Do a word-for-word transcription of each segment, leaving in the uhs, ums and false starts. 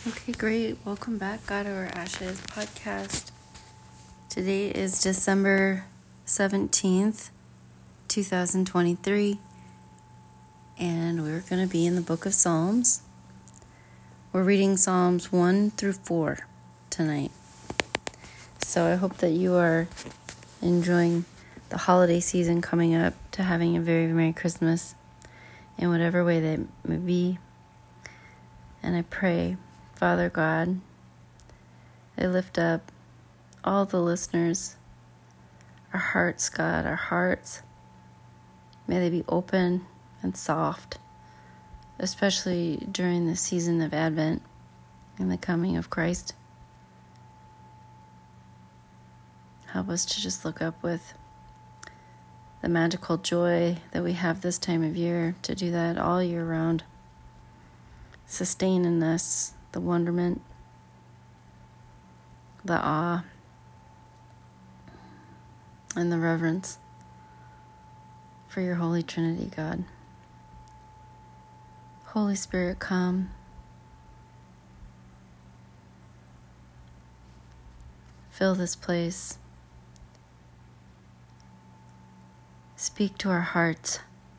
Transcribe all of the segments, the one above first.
Okay, great. Welcome back, God Over Ashes podcast. Today is December seventeenth, twenty twenty-three, and we're going to be in the book of Psalms. We're reading Psalms one through four tonight. So I hope that you are enjoying the holiday season coming up, to having a very Merry Christmas in whatever way that may be. And I pray, Father God, I lift up all the listeners, our hearts, God, our hearts. May they be open and soft, especially during the season of Advent and the coming of Christ. Help us to just look up with the magical joy that we have this time of year, to do that all year round. Sustain in us the wonderment, the awe, and the reverence for your Holy Trinity, God. Holy Spirit, come. Fill this place. Speak to our hearts.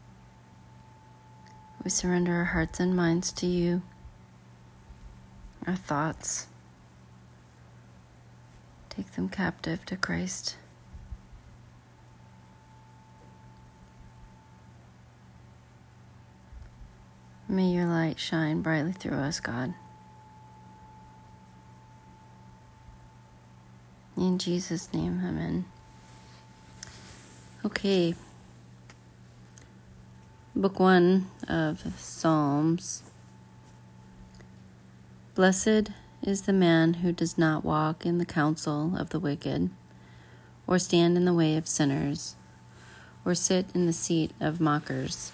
We surrender our hearts and minds to you, our thoughts. Take them captive to Christ. May your light shine brightly through us, God. In Jesus' name, amen. Okay. Book one of Psalms. Blessed is the man who does not walk in the counsel of the wicked, or stand in the way of sinners, or sit in the seat of mockers.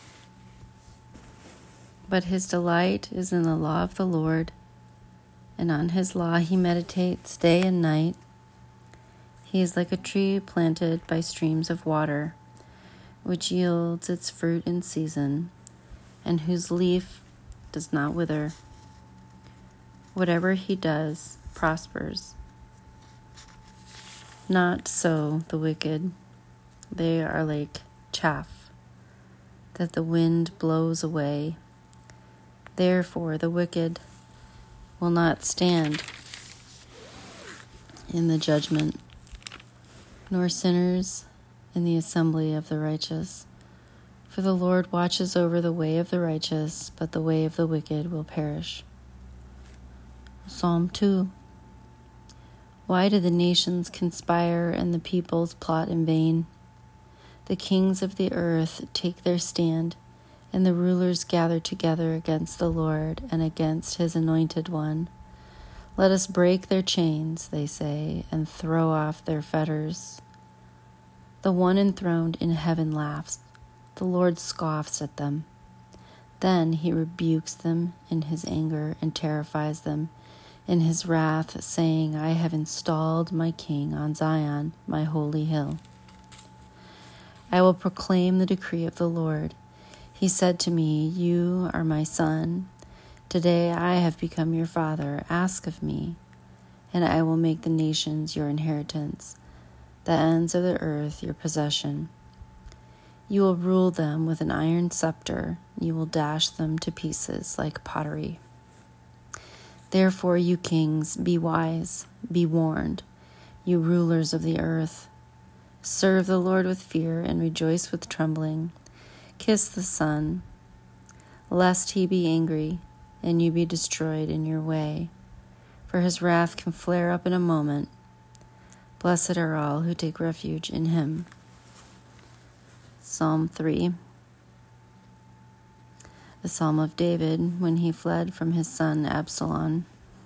But his delight is in the law of the Lord, and on his law he meditates day and night. He is like a tree planted by streams of water, which yields its fruit in season, and whose leaf does not wither. Whatever he does prospers. Not so the wicked. They are like chaff that the wind blows away. Therefore the wicked will not stand in the judgment, nor sinners in the assembly of the righteous. For the Lord watches over the way of the righteous, but the way of the wicked will perish. Psalm two. Why do the nations conspire and the peoples plot in vain? The kings of the earth take their stand, and the rulers gather together against the Lord and against his anointed one. Let us break their chains, they say, and throw off their fetters. The one enthroned in heaven laughs. The Lord scoffs at them. Then he rebukes them in his anger and terrifies them in his wrath, saying, I have installed my king on Zion, my holy hill. I will proclaim the decree of the Lord. He said to me, You are my son. Today I have become your father. Ask of me, and I will make the nations your inheritance, the ends of the earth your possession. You will rule them with an iron scepter. You will dash them to pieces like pottery. Therefore, you kings, be wise, be warned, you rulers of the earth. Serve the Lord with fear and rejoice with trembling. Kiss the Son, lest he be angry and you be destroyed in your way, for his wrath can flare up in a moment. Blessed are all who take refuge in him. Psalm three. The Psalm of David when he fled from his son Absalom.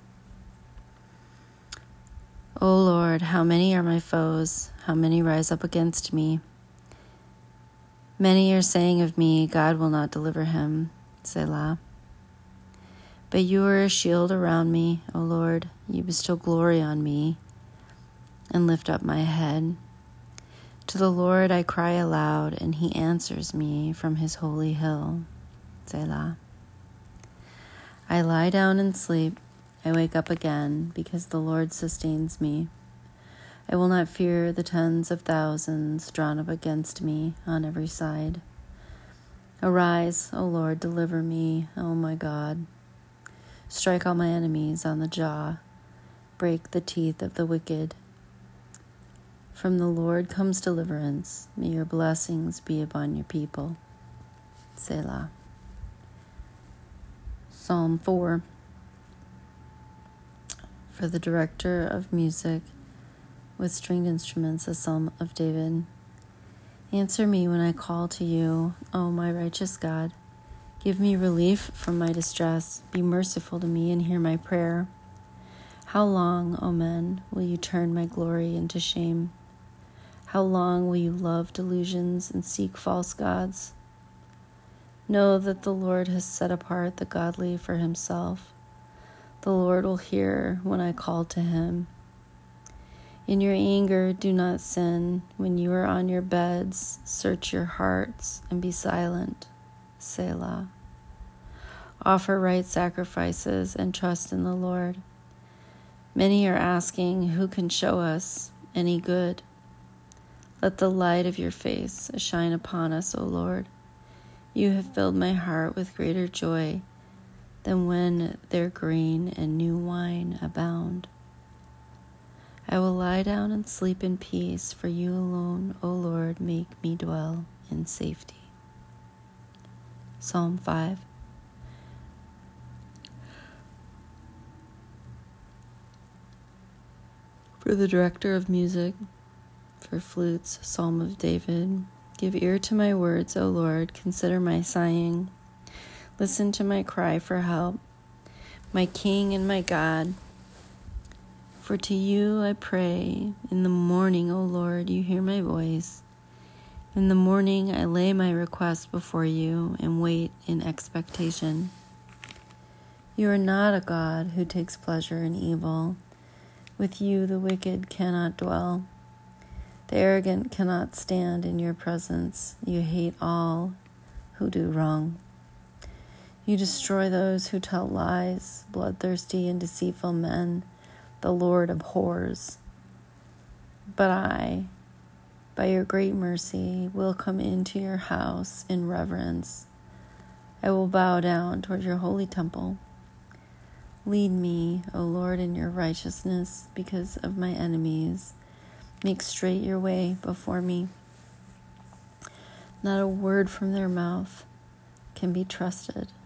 O Lord, how many are my foes? How many rise up against me? Many are saying of me, God will not deliver him. Selah. But you are a shield around me, O Lord. You bestow glory on me and lift up my head. To the Lord I cry aloud, and he answers me from his holy hill. Selah. I lie down and sleep. I wake up again because the Lord sustains me. I will not fear the tens of thousands drawn up against me on every side. Arise, O Lord, deliver me, O my God. Strike all my enemies on the jaw. Break the teeth of the wicked. From the Lord comes deliverance. May your blessings be upon your people. Selah. Psalm four. For the director of music with stringed instruments, a psalm of David. Answer me when I call to you, O my righteous God. Give me relief from my distress. Be merciful to me and hear my prayer. How long, O men, will you turn my glory into shame? How long will you love delusions and seek false gods? Know that the Lord has set apart the godly for himself. The Lord will hear when I call to him. In your anger, do not sin. When you are on your beds, search your hearts and be silent. Selah. Offer right sacrifices and trust in the Lord. Many are asking, who can show us any good? Let the light of your face shine upon us, O Lord. You have filled my heart with greater joy than when their grain and new wine abound. I will lie down and sleep in peace, for you alone, O Lord, make me dwell in safety. Psalm five. For the director of music, for flutes, Psalm of David. Give ear to my words, O Lord, consider my sighing. Listen to my cry for help, my King and my God. For to you I pray. In the morning, O Lord, you hear my voice. In the morning I lay my request before you and wait in expectation. You are not a God who takes pleasure in evil. With you the wicked cannot dwell. The arrogant cannot stand in your presence. You hate all who do wrong. You destroy those who tell lies, bloodthirsty and deceitful men. The Lord abhors. But I, by your great mercy, will come into your house in reverence. I will bow down toward your holy temple. Lead me, O Lord, in your righteousness because of my enemies. Make straight your way before me. Not a word from their mouth can be trusted.